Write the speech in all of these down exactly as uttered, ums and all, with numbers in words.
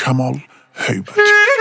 کمال هیبتی.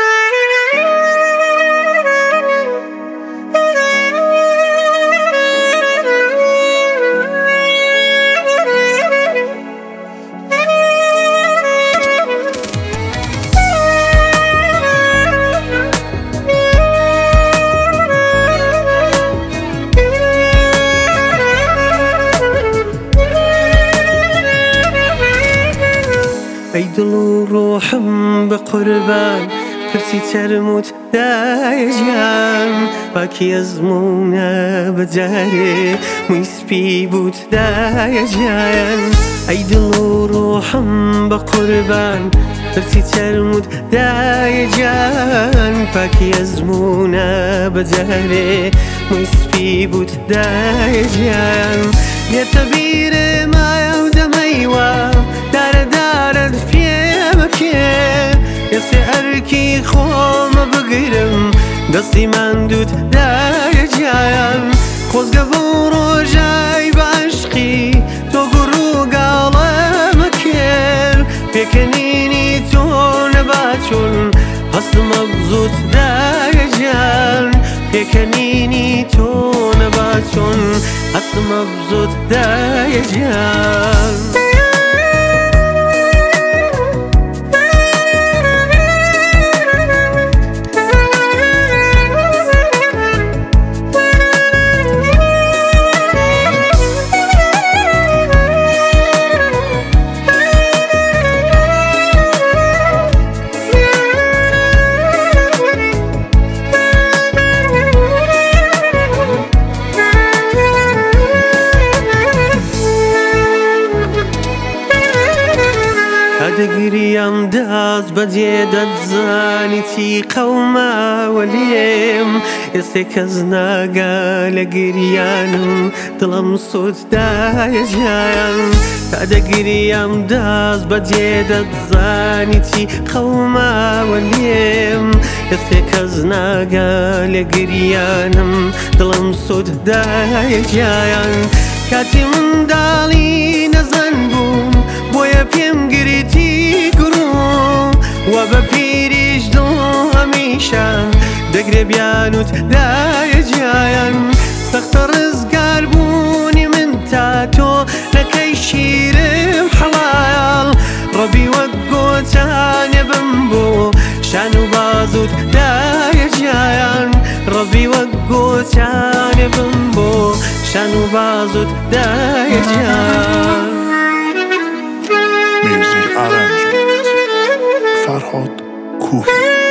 ای دل و روحم به قربان پرسی ترموت دای جان باکی از مونه بداره میسپی بود دای جان. ای دل و روحم به قربان پرسی ترموت دای جان باکی از مونه بداره میسپی بود دای جان. یه تبیر ما یودم ایوا دار دارد پیم که یسی ارکی خوم بگیرم دستی من دود دای جان. خوزگه و روژای باشقی تو گرو گالم کر بکنینی تو نباتون هست مبزوط دای جان. بکنینی تو نباتون هست مبزوط دای جان. دەگریم دەست بەجێ دەتزانیتی قەوما وەلێم ئێستێ کەس ناگا لە گریانم دڵم سوت دایە جیان. تا دەگریم دەست بەجێ دەتزانیتی قەوما وەلێم ئێستێ کەس ناگا لە گریانم دڵم سوت دایە جیان. کاتی منداڵی نەزان بووم بۆیە پێم گریتی گڕوو وە بە پیریش دڵ هەمیشە دەگرێ بیانوت دایە جیان. سەختە ڕزگار بوونی من تا تۆ نەکەی شیرم حەڵال ڕەبی وەک گۆچانێ بم بۆ شان و بازوت دایە جیان. ڕەبی وەک گۆچانێ بم بۆ شان و بازوت دایە جیان. Music arrangement فرهاد کوهی.